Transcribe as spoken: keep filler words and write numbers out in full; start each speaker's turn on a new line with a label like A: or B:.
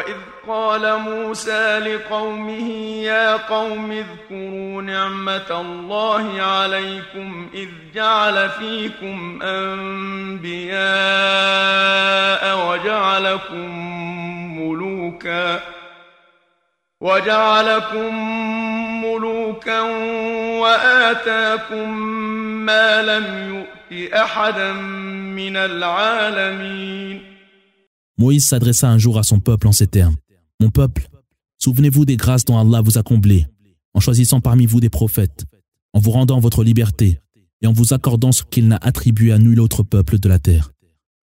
A: وإذ قال موسى لقومه يا قوم اذكروا نعمة الله عليكم إذ جعل فيكم أنبياء وجعلكم ملوكا وجعلكم ملوكا وآتاكم ما لم يؤت أحدا من العالمين.
B: Moïse s'adressa un jour à son peuple en ces termes. Mon peuple, souvenez-vous des grâces dont Allah vous a comblés, en choisissant parmi vous des prophètes, en vous rendant votre liberté et en vous accordant ce qu'il n'a attribué à nul autre peuple de la terre.